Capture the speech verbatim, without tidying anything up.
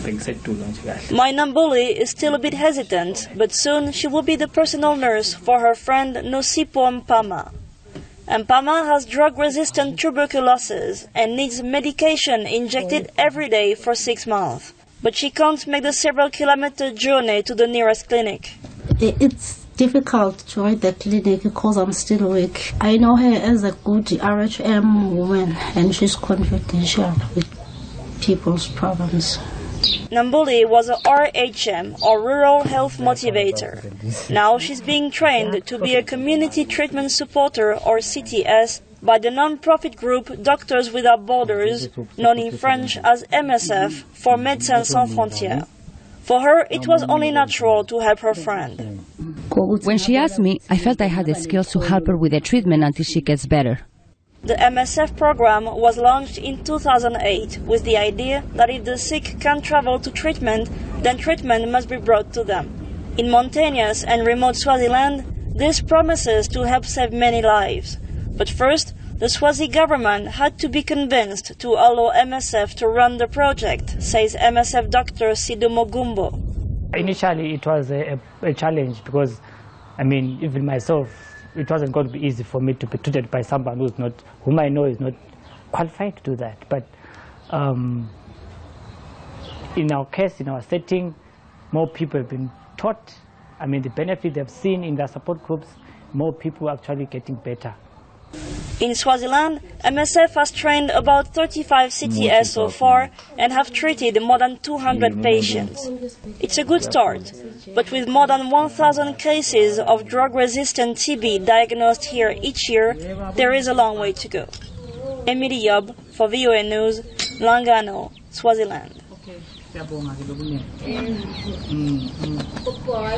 Mainambuli is still a bit hesitant, but soon she will be the personal nurse for her friend Nosipo Mpama. Mpama has drug-resistant tuberculosis and needs medication injected every day for six months. But she can't make the several-kilometer journey to the nearest clinic. It's difficult to ride the clinic because I'm still weak. I know her as a good R H M woman, and she's confidential with people's problems. Nambuli was a R H M, or Rural Health Motivator. Now she's being trained to be a Community Treatment Supporter, or C T S, by the non-profit group Doctors Without Borders, known in French as M S F, for Médecins Sans Frontières. For her, it was only natural to help her friend. When she asked me, I felt I had the skills to help her with the treatment until she gets better. The M S F program was launched in two thousand eight with the idea that if the sick can't travel to treatment, then treatment must be brought to them. In mountainous and remote Swaziland, this promises to help save many lives. But first, the Swazi government had to be convinced to allow M S F to run the project, says M S F doctor Sidumo Gumbo. Initially, it was a, a challenge because, I mean, even myself, it wasn't going to be easy for me to be treated by someone who's not, whom I know is not qualified to do that. But um, in our case, in our setting, more people have been taught. I mean, the benefit they've seen in their support groups, more people are actually getting better. In Swaziland, M S F has trained about thirty-five C T S so far and have treated more than two hundred patients. It's a good start, but with more than one thousand cases of drug-resistant T B diagnosed here each year, there is a long way to go. Emily Yob for V O A News, Langano, Swaziland.